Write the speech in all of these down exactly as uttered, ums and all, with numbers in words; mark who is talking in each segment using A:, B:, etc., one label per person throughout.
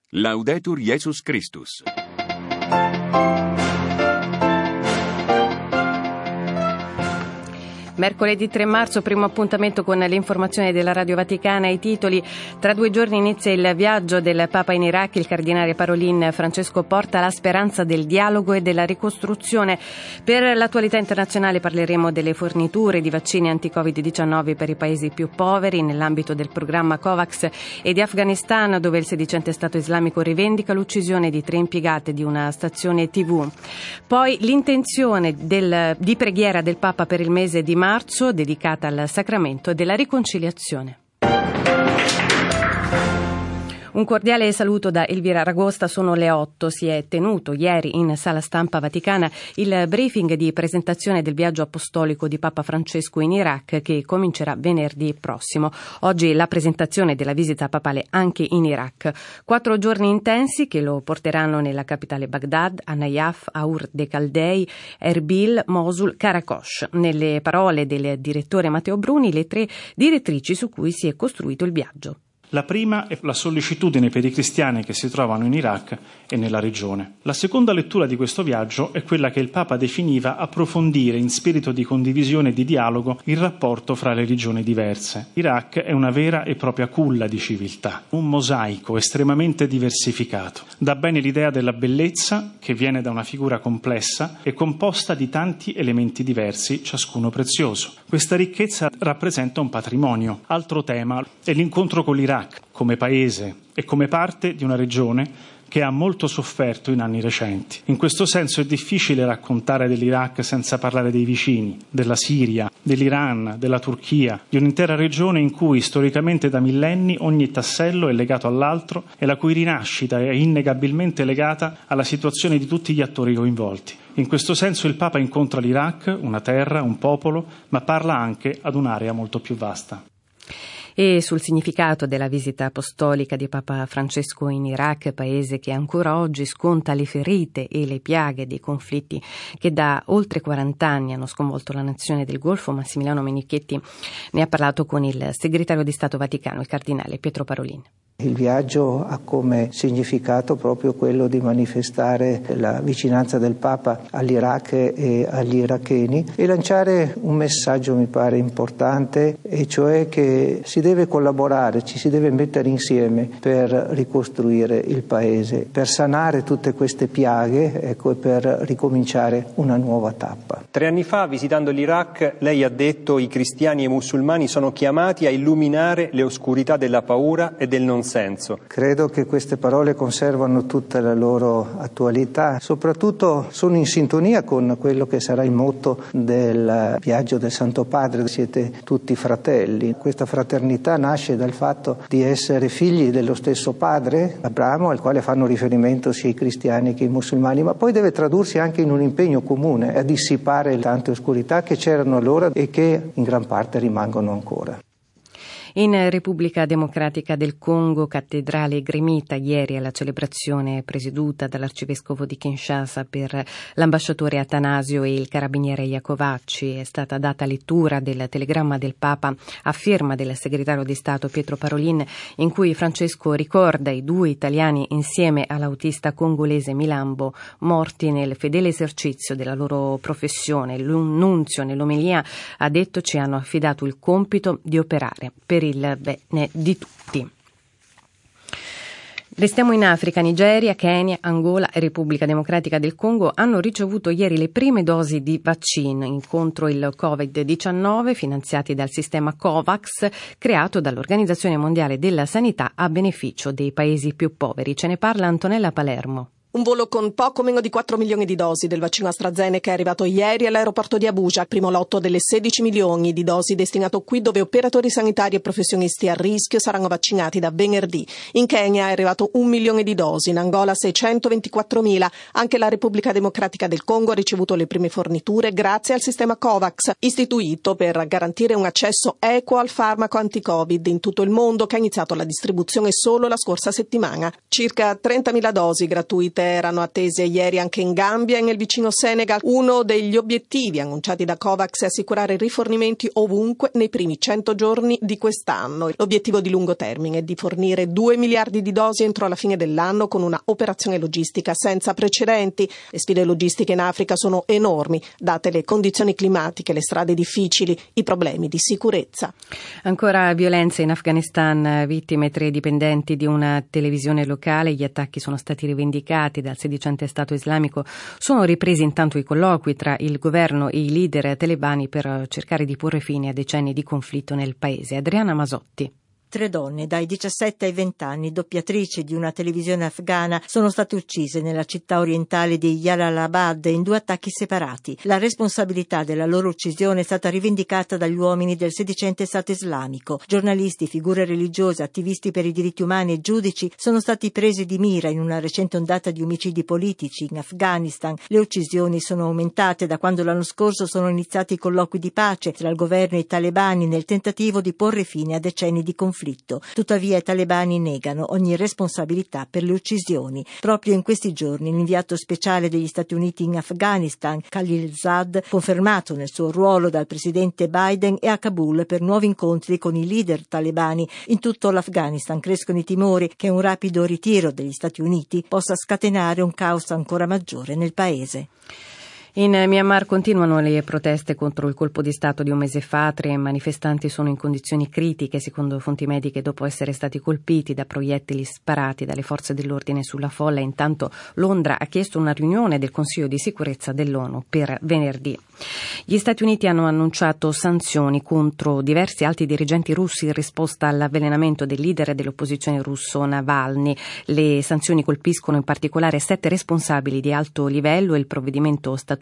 A: Laudetur Jesus Christus.
B: Mercoledì tre marzo, primo appuntamento con le informazioni della Radio Vaticana. I titoli: tra due giorni inizia il viaggio del Papa in Iraq. Il cardinale Parolin Francesco porta la speranza del dialogo e della ricostruzione. Per l'attualità internazionale parleremo delle forniture di vaccini anti-covid diciannove per i paesi più poveri nell'ambito del programma COVAX e di Afghanistan, dove il sedicente Stato islamico rivendica l'uccisione di tre impiegate di una stazione tivù. Poi l'intenzione del, di preghiera del Papa per il mese di marzo, dedicata al sacramento della riconciliazione. Un cordiale saluto da Elvira Ragosta. Sono le otto. Si è tenuto ieri in Sala Stampa Vaticana il briefing di presentazione del viaggio apostolico di Papa Francesco in Iraq, che comincerà venerdì prossimo. Oggi la presentazione della visita papale anche in Iraq. Quattro giorni intensi che lo porteranno nella capitale Baghdad, a Najaf, a Ur de Caldei, Erbil, Mosul, Karakosh. Nelle parole del direttore Matteo Bruni, le tre direttrici su cui si è costruito il viaggio.
C: La prima è la sollecitudine per i cristiani che si trovano in Iraq e nella regione. La seconda lettura di questo viaggio è quella che il Papa definiva approfondire in spirito di condivisione e di dialogo il rapporto fra le religioni diverse. Iraq è una vera e propria culla di civiltà, un mosaico estremamente diversificato. Dà bene l'idea della bellezza che viene da una figura complessa e composta di tanti elementi diversi, ciascuno prezioso. Questa ricchezza rappresenta un patrimonio. Altro tema è l'incontro con l'Iraq come paese e come parte di una regione che ha molto sofferto in anni recenti. In questo senso è difficile raccontare dell'Iraq senza parlare dei vicini, della Siria, dell'Iran, della Turchia, di un'intera regione in cui storicamente da millenni ogni tassello è legato all'altro e la cui rinascita è innegabilmente legata alla situazione di tutti gli attori coinvolti. In questo senso il Papa incontra l'Iraq, una terra, un popolo, ma parla anche ad un'area molto più vasta.
B: E sul significato della visita apostolica di Papa Francesco in Iraq, paese che ancora oggi sconta le ferite e le piaghe dei conflitti che da oltre quaranta anni hanno sconvolto la nazione del Golfo, Massimiliano Menichetti ne ha parlato con il segretario di Stato Vaticano, il cardinale Pietro Parolin.
D: Il viaggio ha come significato proprio quello di manifestare la vicinanza del Papa all'Iraq e agli iracheni e lanciare un messaggio, mi pare, importante, e cioè che si deve collaborare, ci si deve mettere insieme per ricostruire il paese, per sanare tutte queste piaghe, ecco, e per ricominciare una nuova tappa.
E: Tre anni fa, visitando l'Iraq, lei ha detto: i cristiani e i musulmani sono chiamati a illuminare le oscurità della paura e del non senso.
D: Credo che queste parole conservano tutta la loro attualità, soprattutto sono in sintonia con quello che sarà il motto del viaggio del Santo Padre: siete tutti fratelli. Questa fraternità nasce dal fatto di essere figli dello stesso padre, Abramo, al quale fanno riferimento sia i cristiani che i musulmani, ma poi deve tradursi anche in un impegno comune a dissipare tante oscurità che c'erano allora e che in gran parte rimangono ancora.
B: In Repubblica Democratica del Congo, cattedrale gremita ieri alla celebrazione presieduta dall'arcivescovo di Kinshasa per l'ambasciatore Atanasio e il carabiniere Iacovacci. È stata data lettura del telegramma del Papa a firma del segretario di Stato Pietro Parolin, in cui Francesco ricorda i due italiani insieme all'autista congolese Milambo, morti nel fedele esercizio della loro professione. Il nunzio nell'omelia ha detto: ci hanno affidato il compito di operare per il bene di tutti. Restiamo in Africa. Nigeria, Kenya, Angola e Repubblica Democratica del Congo hanno ricevuto ieri le prime dosi di vaccino contro il covid diciannove finanziati dal sistema COVAX creato dall'Organizzazione Mondiale della Sanità a beneficio dei paesi più poveri. Ce ne parla Antonella Palermo.
F: Un volo con poco meno di quattro milioni di dosi del vaccino AstraZeneca è arrivato ieri all'aeroporto di Abuja, primo lotto delle sedici milioni di dosi destinato qui, dove operatori sanitari e professionisti a rischio saranno vaccinati da venerdì. In Kenya è arrivato un milione di dosi, in Angola seicentoventiquattromila. Anche la Repubblica Democratica del Congo ha ricevuto le prime forniture grazie al sistema COVAX, istituito per garantire un accesso equo al farmaco anti-Covid in tutto il mondo, che ha iniziato la distribuzione solo la scorsa settimana. Circa trentamila dosi gratuite erano attese ieri anche in Gambia e nel vicino Senegal. Uno degli obiettivi annunciati da COVAX è assicurare rifornimenti ovunque nei primi cento giorni di quest'anno. L'obiettivo di lungo termine è di fornire due miliardi di dosi entro la fine dell'anno con una operazione logistica senza precedenti. Le sfide logistiche in Africa sono enormi, date le condizioni climatiche, le strade difficili, i problemi di sicurezza.
B: Ancora violenze in Afghanistan, vittime tre dipendenti di una televisione locale. Gli attacchi sono stati rivendicati dal sedicente Stato islamico. Sono ripresi intanto i colloqui tra il governo e i leader talebani per cercare di porre fine a decenni di conflitto nel paese. Adriana Masotti.
G: Tre donne dai diciassette ai venti anni, doppiatrici di una televisione afghana, sono state uccise nella città orientale di Jalalabad in due attacchi separati. La responsabilità della loro uccisione è stata rivendicata dagli uomini del sedicente Stato islamico. Giornalisti, figure religiose, attivisti per i diritti umani e giudici sono stati presi di mira in una recente ondata di omicidi politici in Afghanistan. Le uccisioni sono aumentate da quando l'anno scorso sono iniziati i colloqui di pace tra il governo e i talebani nel tentativo di porre fine a decenni di conflitto. Tuttavia i talebani negano ogni responsabilità per le uccisioni. Proprio in questi giorni l'inviato speciale degli Stati Uniti in Afghanistan, Khalilzad, confermato nel suo ruolo dal presidente Biden, è a Kabul per nuovi incontri con i leader talebani. In tutto l'Afghanistan crescono i timori che un rapido ritiro degli Stati Uniti possa scatenare un caos ancora maggiore nel paese.
B: In Myanmar continuano le proteste contro il colpo di Stato di un mese fa. Tre manifestanti sono in condizioni critiche, secondo fonti mediche, dopo essere stati colpiti da proiettili sparati dalle forze dell'ordine sulla folla. Intanto Londra ha chiesto una riunione del Consiglio di sicurezza dell'ONU per venerdì. Gli Stati Uniti hanno annunciato sanzioni contro diversi alti dirigenti russi in risposta all'avvelenamento del leader dell'opposizione russo Navalny. Le sanzioni colpiscono in particolare sette responsabili di alto livello e il provvedimento statunitense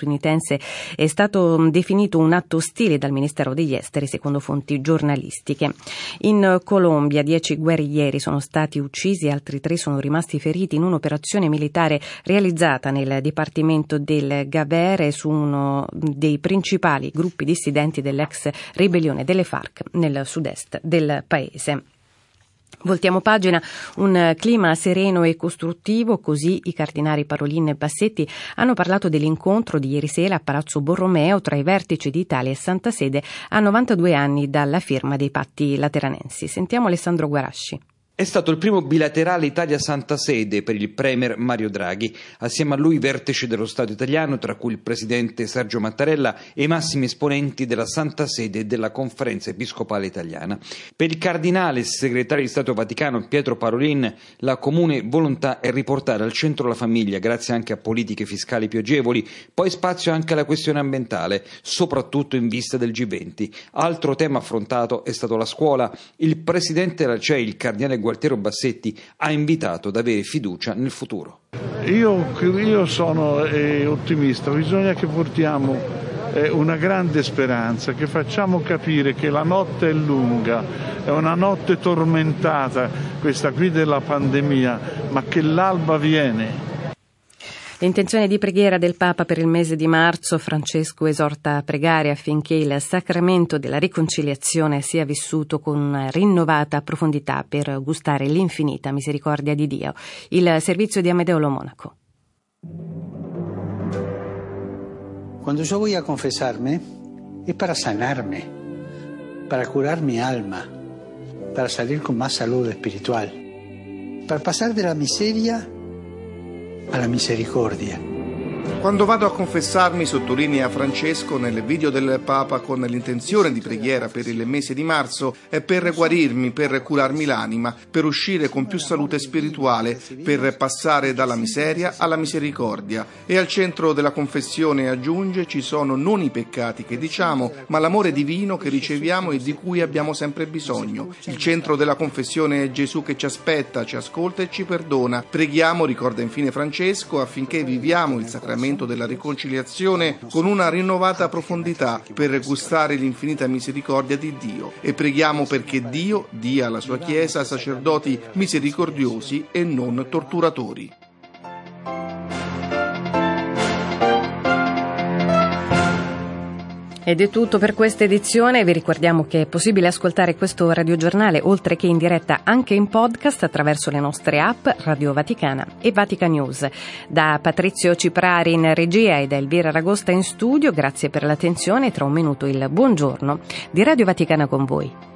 B: è stato definito un atto ostile dal Ministero degli Esteri, secondo fonti giornalistiche. In Colombia dieci guerriglieri sono stati uccisi e altri tre sono rimasti feriti in un'operazione militare realizzata nel dipartimento del Gabere su uno dei principali gruppi dissidenti dell'ex ribellione delle FARC nel sud-est del paese. Voltiamo pagina, un clima sereno e costruttivo, così i cardinali Parolin e Bassetti hanno parlato dell'incontro di ieri sera a Palazzo Borromeo tra i vertici di Italia e Santa Sede a novantadue anni dalla firma dei patti lateranensi. Sentiamo Alessandro Guarasci.
H: È stato il primo bilaterale Italia-Santa Sede per il premier Mario Draghi. Assieme a lui vertici dello Stato italiano, tra cui il presidente Sergio Mattarella e i massimi esponenti della Santa Sede e della Conferenza Episcopale Italiana. Per il cardinale segretario di Stato Vaticano Pietro Parolin, la comune volontà è riportare al centro la famiglia, grazie anche a politiche fiscali più agevoli, poi spazio anche alla questione ambientale, soprattutto in vista del G venti. Altro tema affrontato è stato la scuola. Il presidente della C E I, il cardinale Gualtiero Bassetti, ha invitato ad avere fiducia nel futuro.
I: Io, io sono eh, ottimista, bisogna che portiamo eh, una grande speranza, che facciamo capire che la notte è lunga, è una notte tormentata, questa qui della pandemia, ma che l'alba viene.
B: L'intenzione di preghiera del Papa per il mese di marzo. Francesco esorta a pregare affinché il sacramento della riconciliazione sia vissuto con una rinnovata profondità per gustare l'infinita misericordia di Dio. Il servizio di Amedeo Lo Monaco.
J: Cuando yo voy a confesarme es para sanarme, para curar mi alma, para salir con más salud espiritual, para pasar de la miseria alla misericordia.
K: Quando vado a confessarmi, sottolinea Francesco nel video del Papa, con l'intenzione di preghiera per il mese di marzo, è per guarirmi, per curarmi l'anima, per uscire con più salute spirituale, per passare dalla miseria alla misericordia. E al centro della confessione, aggiunge, ci sono non i peccati che diciamo, ma l'amore divino che riceviamo e di cui abbiamo sempre bisogno. Il centro della confessione è Gesù che ci aspetta, ci ascolta e ci perdona. Preghiamo, ricorda infine Francesco, affinché viviamo il sacramento della riconciliazione con una rinnovata profondità per gustare l'infinita misericordia di Dio, e preghiamo perché Dio dia alla sua Chiesa sacerdoti misericordiosi e non torturatori.
B: Ed è tutto per questa edizione. Vi ricordiamo che è possibile ascoltare questo radiogiornale oltre che in diretta anche in podcast attraverso le nostre app Radio Vaticana e Vatican News. Da Patrizio Ciprari in regia e da Elvira Ragosta in studio, grazie per l'attenzione. Tra un minuto il buongiorno di Radio Vaticana con voi.